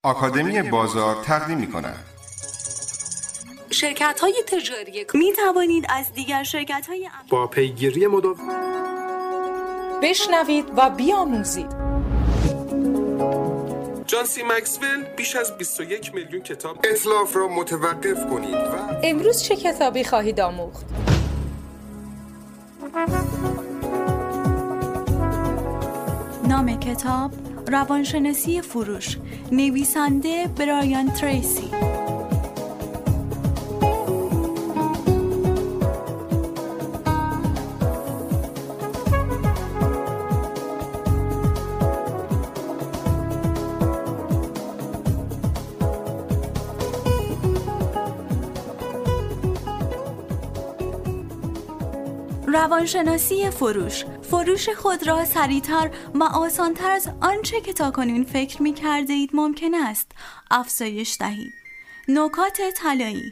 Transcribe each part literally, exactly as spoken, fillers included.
آکادمی بازار تقدیم می‌کند. شرکت‌های تجاری می توانید از دیگر شرکت‌های با پیگیری مداوم بشنوید و بیاموزید. جان سی مکسول بیش از بیست و یک میلیون کتاب. اتلاف را متوقف کنید و امروز چه کتابی خواهید آموخت؟ نام کتاب: روانشناسی فروش، نویسنده برایان تریسی. روانشناسی فروش، فروش خود را سریعتر و آسانتر از آنچه که تاکنون فکر می کرده اید ممکن است افزایش دهید. نکات طلایی: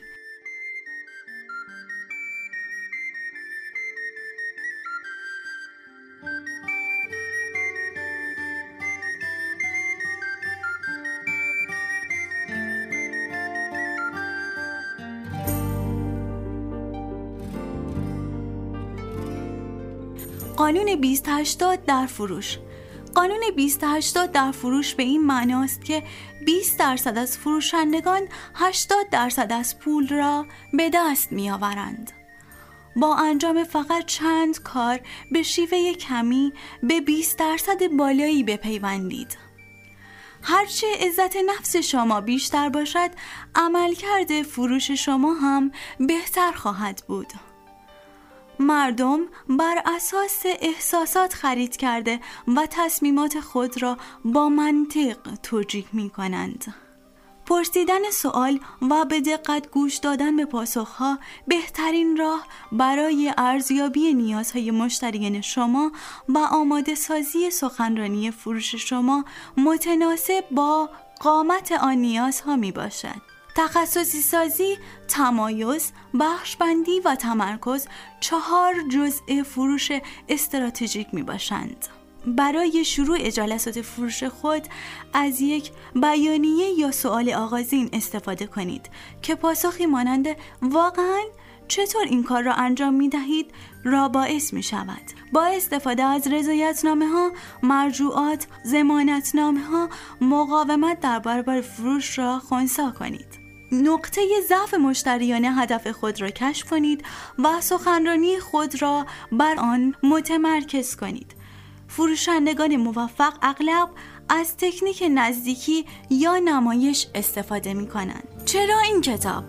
قانون بیست هشتاد در فروش. قانون بیست هشتاد در فروش به این معناست که بیست درصد از فروشندگان هشتاد درصد از پول را به دست می آورند. با انجام فقط چند کار به شیوه کمی به بیست درصد بالایی بپیوندید. هرچه عزت نفس شما بیشتر باشد، عملکرد فروش شما هم بهتر خواهد بود. مردم بر اساس احساسات خرید کرده و تصمیمات خود را با منطق توجیه می کنند. پرسیدن سوال و به دقت گوش دادن به پاسخها بهترین راه برای ارزیابی نیازهای مشتریان شما و آماده سازی سخنرانی فروش شما متناسب با قامت آن نیازها می باشد. تخصصی سازی، تمایز، بخشبندی و تمرکز چهار جزء فروش استراتژیک می باشند. برای شروع جلسات فروش خود از یک بیانیه یا سوال آغازین استفاده کنید که پاسخی مانند واقعاً چطور این کار را انجام می دهید را باعث می شود. با استفاده از رضایتنامه ها، مرجوعات، ضمانتنامه ها، مقاومت در برابر فروش را خنثی کنید. نقطه ضعف مشتریان هدف خود را کشف کنید و سخنرانی خود را بر آن متمرکز کنید. فروشندگان موفق اغلب از تکنیک نزدیکی یا نمایش استفاده می کنند. چرا این کتاب؟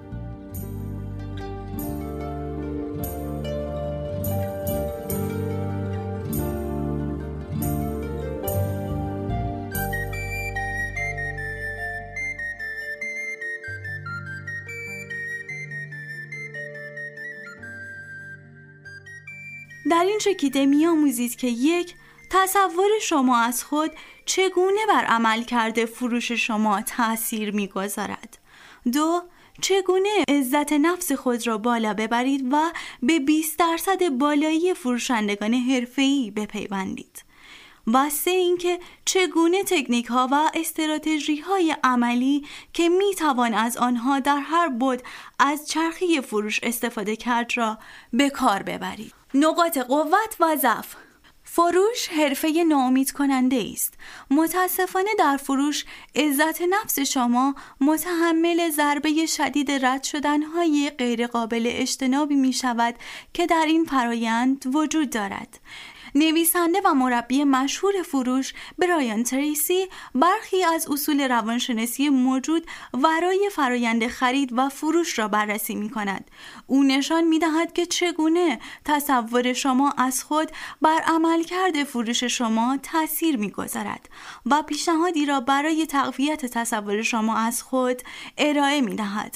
در این چکیده می‌آموزید که یک، تصور شما از خود چگونه بر عملکرد فروش شما تأثیر می‌گذارد. دو، چگونه عزت نفس خود را بالا ببرید و به بیست درصد بالایی فروشندگان حرفه‌ای بپیوندید. و سه، اینکه چگونه تکنیک ها و استراتژی های عملی که می توان از آنها در هر بعد از چرخه فروش استفاده کرد را به کار ببرید. نقاط قوت و ضعف. فروش حرفه ناامید کننده است. متاسفانه در فروش عزت نفس شما متحمل ضربه شدید رد شدنهای غیر قابل اجتنابی می شود که در این فرایند وجود دارد. نویسنده و مربی مشهور فروش برایان تریسی برخی از اصول روانشناسی موجود ورای فرایند خرید و فروش را بررسی می کند. او نشان می دهد که چگونه تصور شما از خود بر عملکرد فروش شما تأثیر می گذارد و پیشنهادی را برای تقویت تصور شما از خود ارائه می دهد.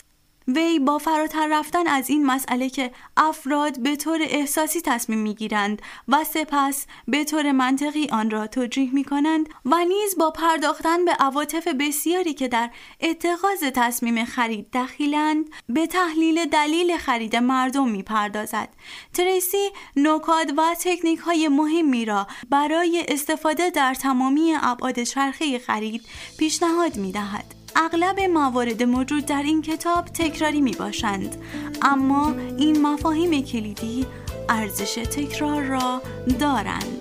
وی با فراتر رفتن از این مسئله که افراد به طور احساسی تصمیم میگیرند و سپس به طور منطقی آن را توجیه میکنند و نیز با پرداختن به عواطف بسیاری که در اتخاذ تصمیم خرید دخیلند به تحلیل دلیل خرید مردم میپردازد. تریسی نکات و تکنیک های مهمی را برای استفاده در تمامی ابعاد چرخه خرید پیشنهاد میدهد. اغلب موارد موجود در این کتاب تکراری می باشند، اما این مفاهیم کلیدی ارزش تکرار را دارند.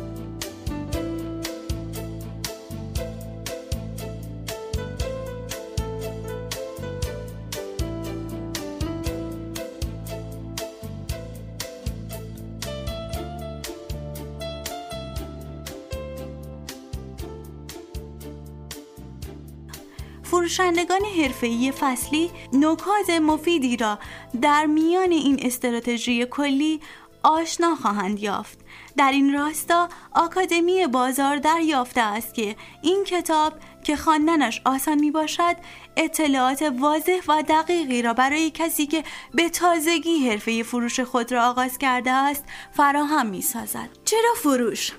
فروشندگان حرفه‌ای فصلی نکات مفیدی را در میان این استراتژی کلی آشنا خواهند یافت. در این راستا آکادمی بازار دریافته است که این کتاب که خواندنش آسان می باشد اطلاعات واضح و دقیقی را برای کسی که به تازگی حرفه فروش خود را آغاز کرده است فراهم می سازد. چرا فروش؟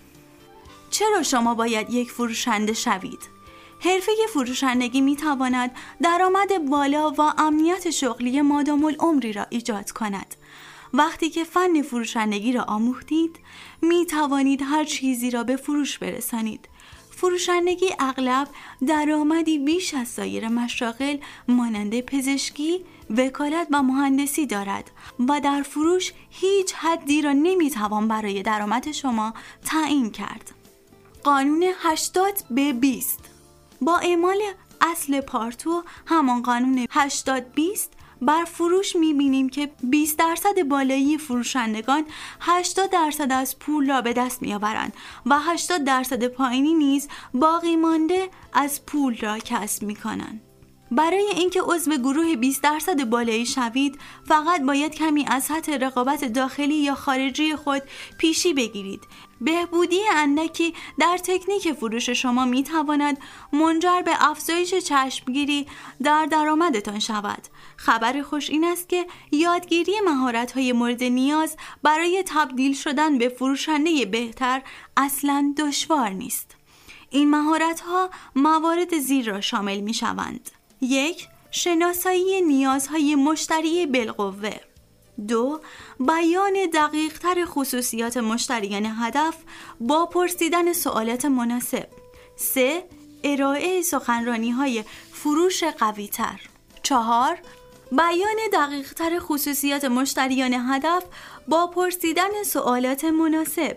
چرا شما باید یک فروشنده شوید؟ حرفه فروشندگی می تواند درآمد بالا و امنیت شغلی مادام العمری را ایجاد کند. وقتی که فن فروشندگی را آموختید، می توانید هر چیزی را به فروش برسانید. فروشندگی اغلب درآمدی بیش از سایر مشاغل مانند پزشکی، وکالت و مهندسی دارد و در فروش هیچ حدی را نمی توان برای درآمد شما تعیین کرد. قانون هشتاد به بیست با اعمال اصل پارتو، همان قانون هشتاد بیست، بر فروش می‌بینیم که بیست درصد بالایی فروشندگان هشتاد درصد از پول را به دست می‌آورند و هشتاد درصد پایینی نیز باقی مانده از پول را کسب می‌کنند. برای اینکه عضو گروه بیست درصد بالایی شوید، فقط باید کمی از سطح رقابت داخلی یا خارجی خود پیشی بگیرید. بهبودی اندکی در تکنیک فروش شما می تواند منجر به افزایش چشمگیری در درآمدتان شود. خبر خوش این است که یادگیری مهارت‌های مورد نیاز برای تبدیل شدن به فروشنده بهتر اصلاً دشوار نیست. این مهارت‌ها موارد زیر را شامل می‌شوند: یک، شناسایی نیازهای مشتری بالقوه. دو، بیان دقیق‌تر خصوصیات مشتریان هدف با پرسیدن سوالات مناسب. سه، ارائه سخنرانی‌های فروش قوی‌تر. چهار، بیان دقیق‌تر خصوصیات مشتریان هدف با پرسیدن سوالات مناسب.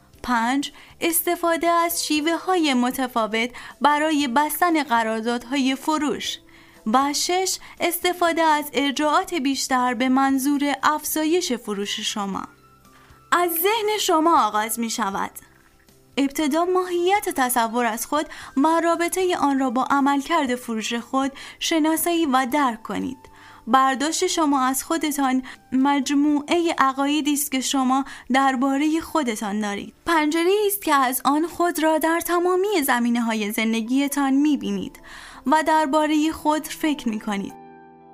پنج، استفاده از شیوه‌های متفاوت برای بستن قراردادهای فروش. و شش، استفاده از ارجاعات بیشتر به منظور افزایش فروش شما. از ذهن شما آغاز می شود. ابتدا ماهیت تصور از خود و رابطه آن را با عملکرد فروش خود شناسایی و درک کنید. برداشت شما از خودتان مجموعه عقایدی است که شما درباره خودتان دارید. پنجره‌ای است که از آن خود را در تمامی زمینه‌های زندگیتان می‌بینید و درباره خود فکر می‌کنید.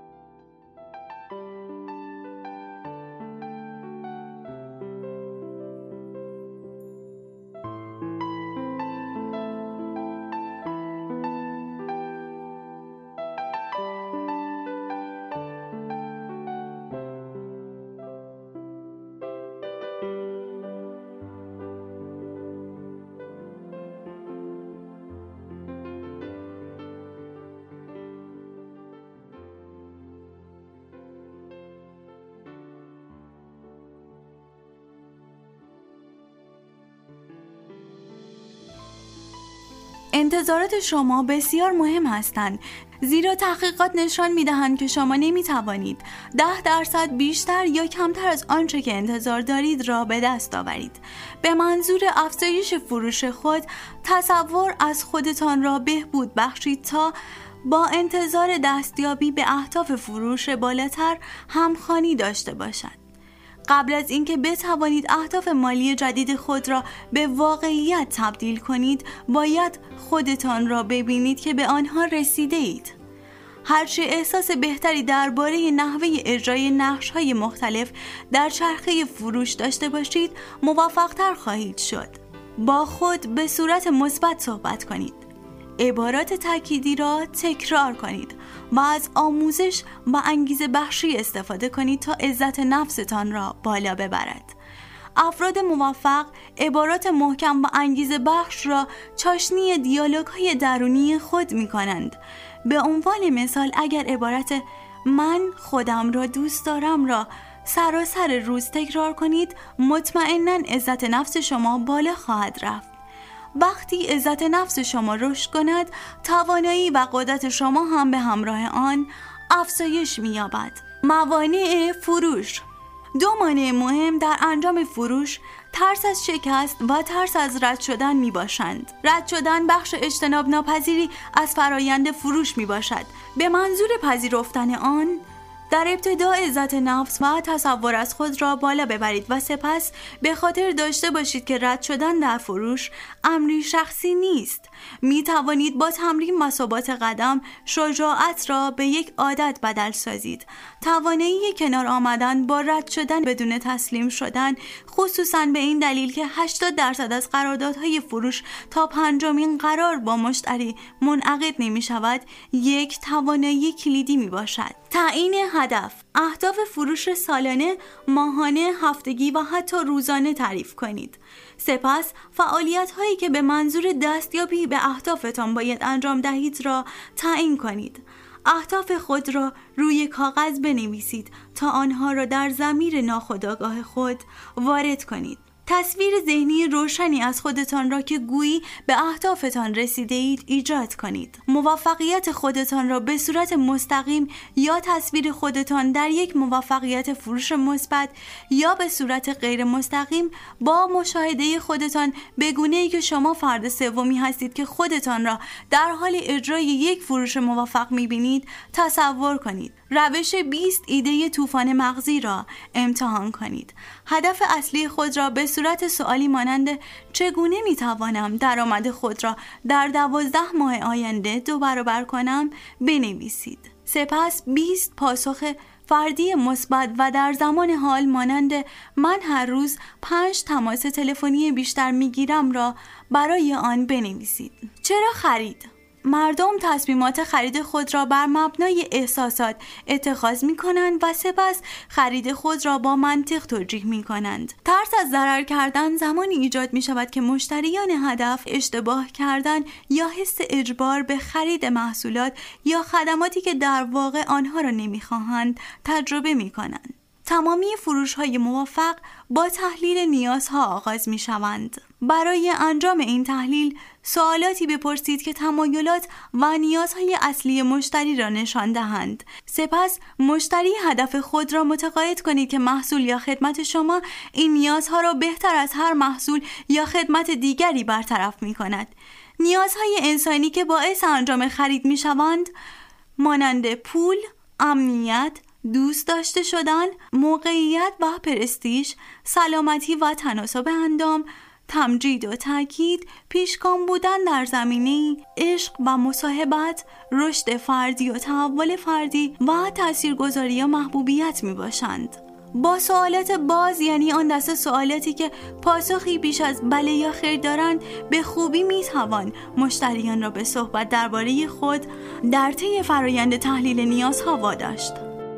انتظارات شما بسیار مهم هستند، زیرا تحقیقات نشان می‌دهند که شما نمی‌توانید ده درصد بیشتر یا کمتر از آنچه که انتظار دارید را به دست آورید. به منظور افزایش فروش خود، تصور از خودتان را بهبود بخشید تا با انتظار دستیابی به اهداف فروش بالاتر همخوانی داشته باشد. قبل از اینکه بتوانید اهداف مالی جدید خود را به واقعیت تبدیل کنید، باید خودتان را ببینید که به آنها رسیده اید. هرچه احساس بهتری درباره نحوه اجرای نقش‌های مختلف در چرخه فروش داشته باشید، موفق‌تر خواهید شد. با خود به صورت مثبت صحبت کنید. عبارات تأکیدی را تکرار کنید و از آموزش و انگیزه بخشی استفاده کنید تا عزت نفستان را بالا ببرد. افراد موفق عبارات محکم و انگیزه بخش را چاشنی دیالوگ‌های درونی خود می‌کنند. به عنوان مثال اگر عبارت من خودم را دوست دارم را سراسر روز تکرار کنید، مطمئناً عزت نفس شما بالا خواهد رفت. وقتی عزت نفس شما رشد کند، توانایی و قدرت شما هم به همراه آن افزایش می‌یابد. موانع فروش. دو مانع مهم در انجام فروش ترس از شکست و ترس از رد شدن می باشند. رد شدن بخش اجتناب ناپذیری از فرایند فروش می باشد. به منظور پذیرفتن آن، در ابتدا عزت نفس و تصور از خود را بالا ببرید و سپس به خاطر داشته باشید که رد شدن در فروش امری شخصی نیست. می توانید با تمرین و ثبات قدم شجاعت را به یک عادت بدل سازید. توانایی کنار آمدن با رد شدن بدون تسلیم شدن، خصوصاً به این دلیل که هشتاد درصد از قراردادهای فروش تا پنجمین قرار با مشتری منعقد نمی شود، یک توانایی کلیدی می باشد. تعیین هدف. اهداف فروش سالانه، ماهانه، هفتگی و حتی روزانه تعریف کنید. سپس فعالیت هایی که به منظور دستیابی به اهدافتان باید انجام دهید را تعیین کنید. اهداف خود را روی کاغذ بنویسید تا آنها را در ضمیر ناخودآگاه خود وارد کنید. تصویر ذهنی روشنی از خودتان را که گویی به اهدافتان رسیده اید ایجاد کنید. موفقیت خودتان را به صورت مستقیم یا تصویر خودتان در یک موفقیت فروش مثبت یا به صورت غیر مستقیم با مشاهده خودتان به گونه‌ای که شما فرد سومی هستید که خودتان را در حال اجرای یک فروش موفق می‌بینید تصور کنید. روش بیست ایده طوفان مغزی را امتحان کنید. هدف اصلی خود را به صورت سوالی مانند چگونه میتوانم درآمد خود را در دوازده ماه آینده دو برابر کنم بنویسید. سپس بیست پاسخ فردی مثبت و در زمان حال مانند من هر روز پنج تماس تلفنی بیشتر میگیرم را برای آن بنویسید. چرا خرید؟ مردم تصمیمات خرید خود را بر مبنای احساسات اتخاذ می کنند و سپس خرید خود را با منطق توجیه می کنند. ترس از ضرر کردن زمانی ایجاد می شود که مشتریان هدف اشتباه کردن یا حس اجبار به خرید محصولات یا خدماتی که در واقع آنها را نمی خواهند تجربه می کنند. تمامی فروش‌های موفق با تحلیل نیازها آغاز می‌شوند. برای انجام این تحلیل سوالاتی بپرسید که تمایلات و نیازهای اصلی مشتری را نشان دهند. سپس مشتری هدف خود را متقاعد کنید که محصول یا خدمت شما این نیازها را بهتر از هر محصول یا خدمت دیگری برطرف می‌کند. نیازهای انسانی که باعث انجام خرید می‌شوند مانند پول، امنیت، دوست داشته شدن، موقعیت و پرستیژ، سلامتی و تناسب اندام، تمجید و تاکید، پیشگام بودن در زمینه عشق و مصاحبت، رشد فردی و تحول فردی و تاثیرگذاری و محبوبیت می باشند. با سوالات باز، یعنی آن دسته سوالاتی که پاسخی بیش از بله یا خیر دارند، به خوبی می توان مشتریان را به صحبت درباره خود در طی فرایند تحلیل نیازها واداشت.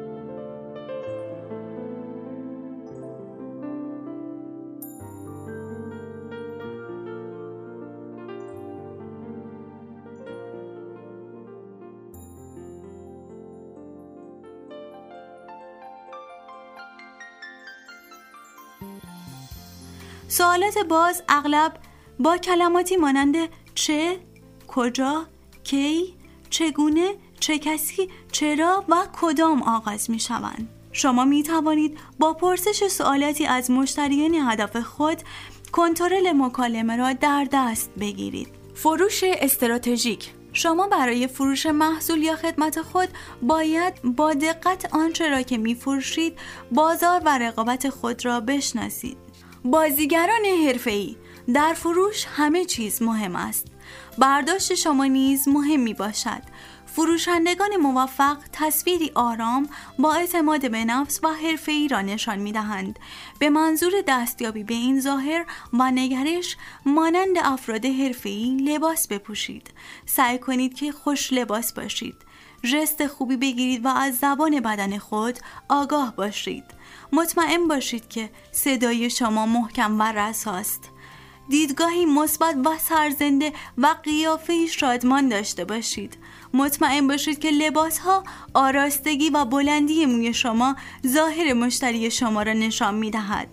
سوالات باز اغلب با کلماتی مانند چه، کجا، کی، چگونه، چه کسی، چرا و کدام آغاز می شوند. شما می توانید با پرسش سوالاتی از مشتریان هدف خود کنترل مکالمه را در دست بگیرید. فروش استراتژیک. شما برای فروش محصول یا خدمت خود باید با دقت آنچه را که می فروشید بازار و رقابت خود را بشناسید. بازیگران حرفه‌ای. در فروش همه چیز مهم است. برداشت شما نیز مهم می باشد. فروشندگان موفق تصویری آرام، با اعتماد به نفس و حرفه‌ای را نشان می‌دهند. به منظور دستیابی به این ظاهر و نگرش، مانند افراد حرفه‌ای لباس بپوشید. سعی کنید که خوش لباس باشید. ژست خوبی بگیرید و از زبان بدن خود آگاه باشید. مطمئن باشید که صدای شما محکم و رساست. دیدگاهی مثبت و سرزنده و قیافه‌ای شادمان داشته باشید. مطمئن باشید که لباس‌ها، آراستگی و بلندی موی شما ظاهر مشتری شما را نشان می‌دهد.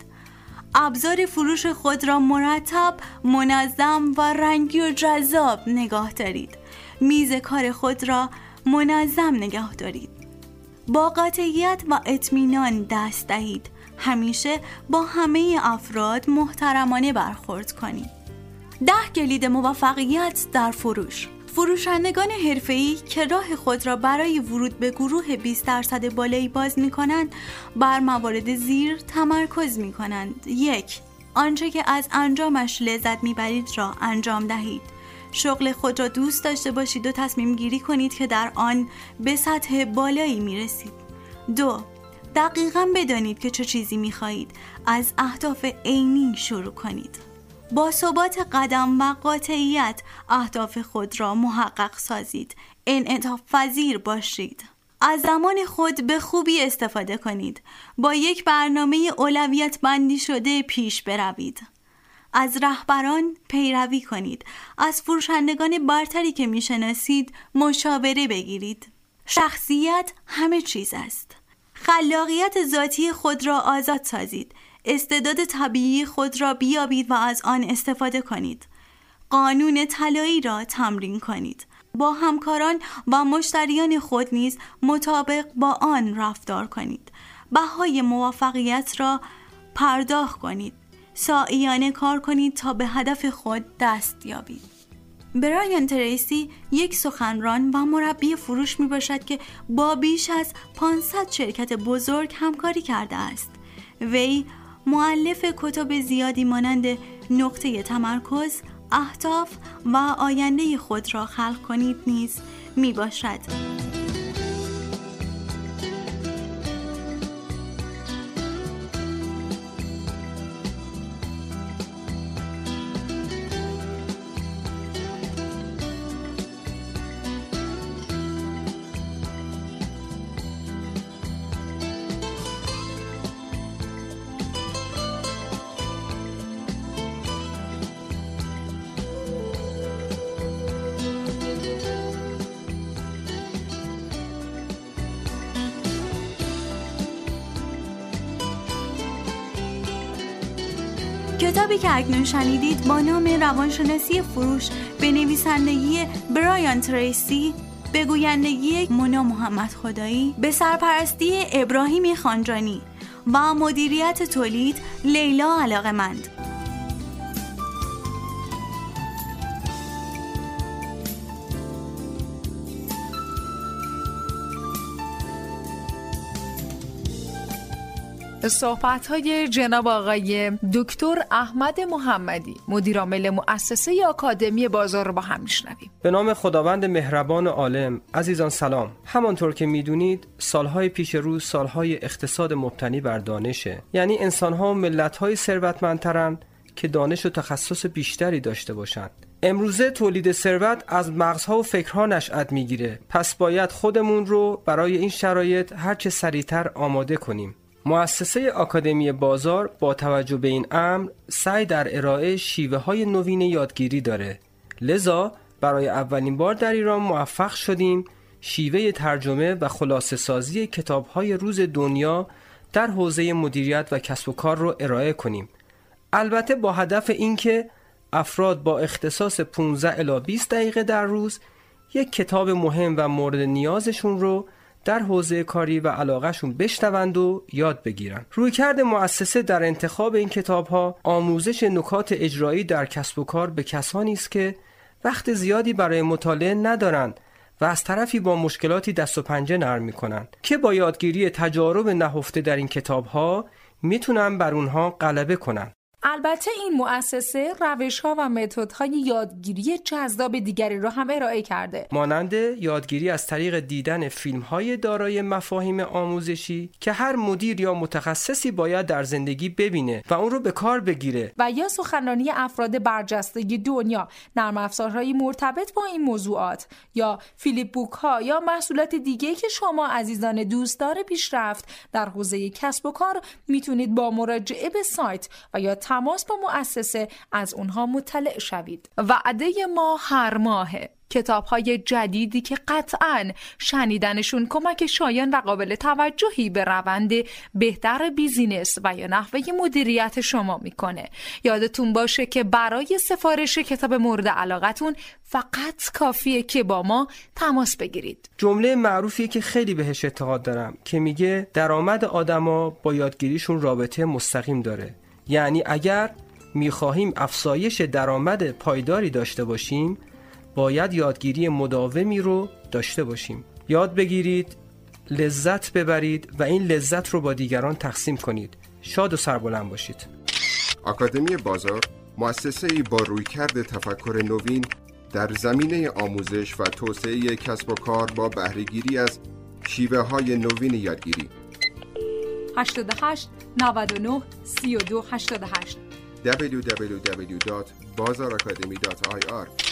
ابزار فروش خود را مرتب، منظم و رنگی و جذاب نگاه دارید. میز کار خود را منظم نگاه دارید. با قاطعیت و اطمینان دست دهید. همیشه با همه افراد محترمانه برخورد کنید. ده کلید موفقیت در فروش. فروشندگان حرفه‌ای که راه خود را برای ورود به گروه بیست درصد بالایی باز می‌کنند، بر موارد زیر تمرکز می‌کنند. یک، آنچه که از انجامش لذت می‌برید را انجام دهید. شغل خود را دوست داشته باشید و تصمیم گیری کنید که در آن به سطح بالایی می‌رسید. دو، دقیقاً بدانید که چه چیزی می‌خواهید. از اهداف عینی شروع کنید. با ثبات قدم و قاطعیت اهداف خود را محقق سازید. انعطاف پذیر باشید. از زمان خود به خوبی استفاده کنید. با یک برنامه اولویت بندی شده پیش بروید. از رهبران پیروی کنید. از فروشندگان برتری که میشناسید مشاوره بگیرید. شخصیت همه چیز است. خلاقیت ذاتی خود را آزاد سازید. استعداد طبیعی خود را بیابید و از آن استفاده کنید. قانون طلایی را تمرین کنید. با همکاران و مشتریان خود نیز مطابق با آن رفتار کنید. بهای موفقیت را پرداخت کنید. سعیانه کار کنید تا به هدف خود دست یابید. برایان تریسی یک سخنران و مربی فروش می باشد که با بیش از پانصد شرکت بزرگ همکاری کرده است. وی مؤلف کتب زیادی مانند نقطه تمرکز، اهداف و آینده خود را خلق کنید نیز می باشد. کتابی که اکنون شنیدید با نام روانشناسی فروش به نویسندگی برایان تریسی، به گویندگی مونا محمد خدایی، به سرپرستی ابراهیم خانجانی و مدیریت تولید لیلا علاقمند. صحبت‌های جناب آقای دکتر احمد محمدی، مدیر عامل مؤسسه آکادمی بازار رو با هم میشنویم. به نام خداوند مهربان و عالم. عزیزان سلام. همانطور که میدونید سالهای پیش رو سالهای اقتصاد مبتنی بر دانشه، یعنی انسان‌ها و ملت‌های ثروتمندترن که دانش و تخصص بیشتری داشته باشند. امروزه تولید ثروت از مغزها و فکرها نشأت میگیره، پس باید خودمون رو برای این شرایط هرچه سریعتر آماده کنیم. مؤسسه آکادمی بازار با توجه به این امر سعی در ارائه شیوه های نوین یادگیری داره. لذا برای اولین بار در ایران موفق شدیم شیوه ترجمه و خلاصه سازی کتاب های روز دنیا در حوزه مدیریت و کسب و کار رو ارائه کنیم. البته با هدف اینکه افراد با اختصاص پانزده الی بیست دقیقه در روز یک کتاب مهم و مورد نیازشون رو در حوزه کاری و علاقهشون بشنوند و یاد بگیرن. رویکرد مؤسسه در انتخاب این کتاب‌ها آموزش نکات اجرایی در کسب و کار به کسانی است که وقت زیادی برای مطالعه ندارند و از طرفی با مشکلاتی دست و پنجه نرم می‌کنند که با یادگیری تجارب نهفته در این کتاب‌ها میتونن بر اونها غلبه کنن. البته این مؤسسه روش‌ها و متدهای یادگیری جذاب دیگری را هم ارائه کرده، مانند یادگیری از طریق دیدن فیلم‌های دارای مفاهیم آموزشی که هر مدیر یا متخصصی باید در زندگی ببینه و اون رو به کار بگیره، و یا سخنرانی افراد برجسته دنیا، نرم افزارهای مرتبط با این موضوعات، یا فیلیپ بوک ها یا محصولات دیگه‌ای که شما عزیزان دوستدار پیشرفت در حوزه کسب و کار میتونید با مراجعه به سایت و یا تماس با مؤسسه از اونها مطلع شوید. وعده ما هر ماهه کتاب‌های جدیدی که قطعاً شنیدنشون کمک شایان و قابل توجهی به روند بهتر بیزینس و یا نحوه مدیریت شما میکنه. یادتون باشه که برای سفارش کتاب مورد علاقتون فقط کافیه که با ما تماس بگیرید. جمله معروفیه که خیلی بهش اعتقاد دارم که میگه درآمد آدما با یادگیریشون رابطه مستقیم داره. یعنی اگر میخواهیم افزایش درآمد پایداری داشته باشیم باید یادگیری مداومی رو داشته باشیم. یاد بگیرید، لذت ببرید و این لذت رو با دیگران تقسیم کنید. شاد و سربلند باشید. آکادمی بازار مؤسسه‌ای با رویکرد تفکر نوین در زمینه آموزش و توسعه کسب و کار با بهره‌گیری از شیوه‌های نوین یادگیری. هشت هشت نه نه سه دو هشت هشت دبلیو دبلیو دبلیو دات بازار آکادمی دات آی آر